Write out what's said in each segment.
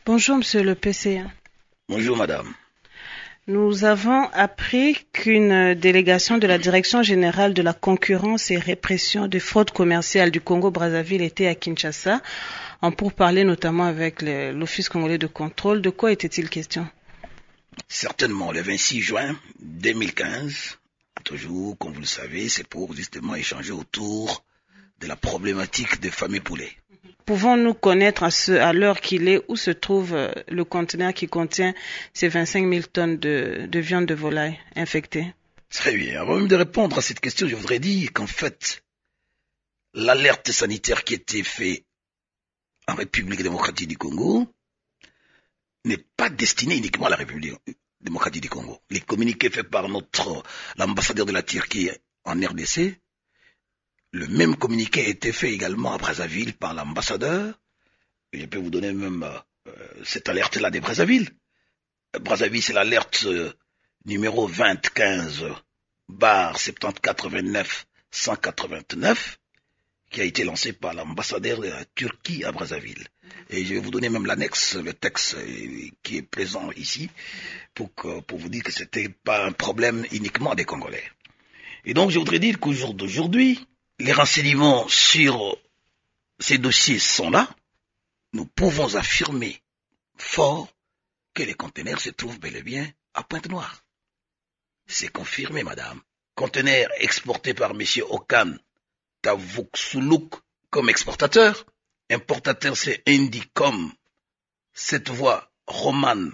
Bonjour, monsieur le PCA. Bonjour madame. Nous avons appris qu'une délégation de la Direction générale de la concurrence et répression des fraudes commerciales du Congo-Brazzaville était à Kinshasa, pour parler notamment avec l'Office congolais de contrôle. De quoi était-il question? Certainement, le 26 juin 2015, toujours, comme vous le savez, c'est pour justement échanger autour de la problématique des familles poulets. Pouvons-nous connaître à l'heure qu'il est où se trouve le conteneur qui contient ces 25 000 tonnes de viande de volaille infectée? Très bien. Avant même de répondre à cette question, je voudrais dire qu'en fait, l'alerte sanitaire qui a été faite en République démocratique du Congo n'est pas destinée uniquement à la République démocratique du Congo. Les communiqués faits par l'ambassadeur de la Turquie en RDC, le même communiqué a été fait également à Brazzaville par l'ambassadeur. Je peux vous donner même cette alerte-là de Brazzaville. Brazzaville, c'est l'alerte numéro 2015/7089-189 qui a été lancée par l'ambassadeur de la Turquie à Brazzaville. Et je vais vous donner même l'annexe, le texte qui est présent ici, pour vous dire que c'était pas un problème uniquement des Congolais. Et donc, je voudrais dire qu'au jour d'aujourd'hui, les renseignements sur ces dossiers sont là. Nous pouvons affirmer fort que les conteneurs se trouvent bel et bien à Pointe-Noire. C'est confirmé, madame. Conteneurs exportés par M. Okan Tavuksuluk comme exportateur. Importateur, c'est Indicom, cette voie romane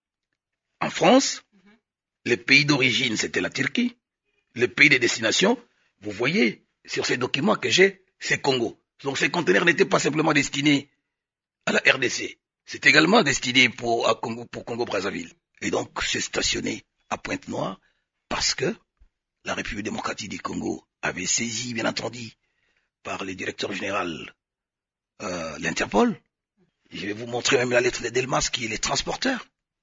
en France. Le pays d'origine, c'était la Turquie. Le pays de destination, vous voyez, sur ces documents que j'ai, c'est Congo. Donc ces conteneurs n'étaient pas simplement destinés à la RDC. C'est également destiné pour Congo-Brazzaville. Et donc c'est stationné à Pointe-Noire parce que la République démocratique du Congo avait saisi, bien entendu, par le directeur général l'Interpol. Je vais vous montrer même la lettre de Delmas qui est le transporteur.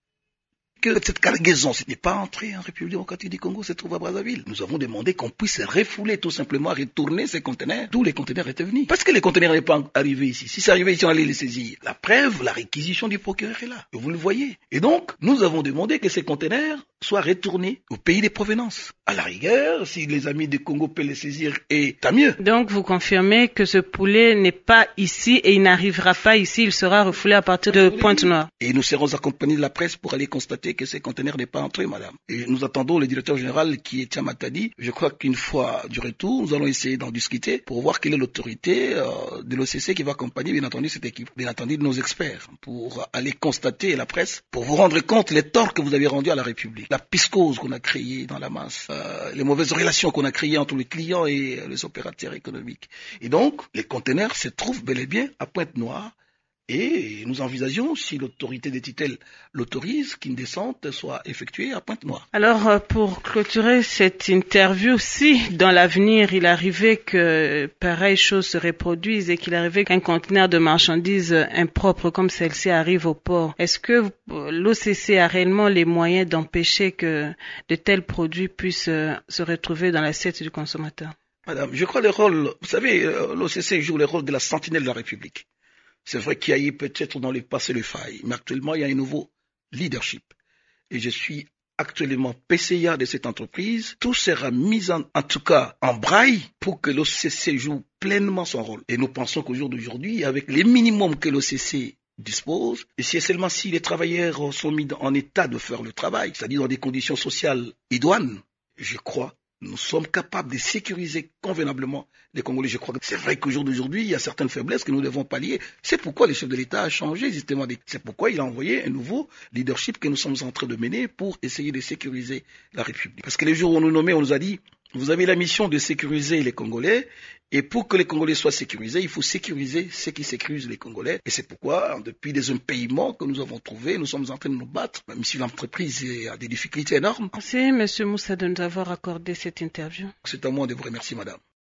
Que cette cargaison, ce n'est pas entrée en République démocratique du Congo, se trouve à Brazzaville. Nous avons demandé qu'on puisse refouler tout simplement, retourner ces conteneurs, d'où les conteneurs étaient venus. Parce que les conteneurs n'étaient pas arrivés ici. Si c'est arrivé ici, on allait les saisir. La preuve, la réquisition du procureur est là. Et vous le voyez. Et donc, nous avons demandé que ces conteneurs soient retournés au pays de provenance. À la rigueur, si les amis du Congo peuvent les saisir, et tant mieux. Donc, vous confirmez que ce poulet n'est pas ici et il n'arrivera pas ici, il sera refoulé à partir de Pointe-Noire. Et nous serons accompagnés de la presse pour aller constater que ces conteneurs n'est pas entré, madame. Et nous attendons le directeur général qui est Tiamatadi. Je crois qu'une fois du retour, nous allons essayer d'en discuter pour voir quelle est l'autorité de l'OCC qui va accompagner, bien entendu, cette équipe, bien entendu, de nos experts, pour aller constater la presse, pour vous rendre compte les torts que vous avez rendus à la République, la piscose qu'on a créée dans la masse, les mauvaises relations qu'on a créées entre les clients et les opérateurs économiques. Et donc, les conteneurs se trouvent bel et bien à Pointe-Noire. Et nous envisageons, si l'autorité des tutelles l'autorise, qu'une descente soit effectuée à Pointe-Noire. Alors, pour clôturer cette interview, si dans l'avenir il arrivait que pareille chose se reproduise et qu'il arrivait qu'un conteneur de marchandises impropre comme celle-ci arrive au port, est-ce que l'OCC a réellement les moyens d'empêcher que de tels produits puissent se retrouver dans l'assiette du consommateur? Madame, je crois le rôle, vous savez, l'OCC joue le rôle de la sentinelle de la République. C'est vrai qu'il y a eu peut-être dans le passé le faille, mais actuellement, il y a un nouveau leadership. Et je suis actuellement PCA de cette entreprise. Tout sera mis en tout cas en braille pour que l'OCC joue pleinement son rôle. Et nous pensons qu'au jour d'aujourd'hui, avec les minimums que l'OCC dispose, et c'est seulement si les travailleurs sont mis en état de faire le travail, c'est-à-dire dans des conditions sociales idoines, je crois, nous sommes capables de sécuriser convenablement les Congolais. Je crois que c'est vrai qu'au jour d'aujourd'hui, il y a certaines faiblesses que nous devons pallier. C'est pourquoi le chef de l'État a changé justement. C'est pourquoi il a envoyé un nouveau leadership que nous sommes en train de mener pour essayer de sécuriser la République. Parce que les jours où on nous nommait, on nous a dit, vous avez la mission de sécuriser les Congolais. Et pour que les Congolais soient sécurisés, il faut sécuriser ceux qui sécurisent les Congolais. Et c'est pourquoi, depuis des impayements que nous avons trouvés, nous sommes en train de nous battre, même si l'entreprise a des difficultés énormes. Merci, M. Moussa, de nous avoir accordé cette interview. C'est à moi de vous remercier, madame.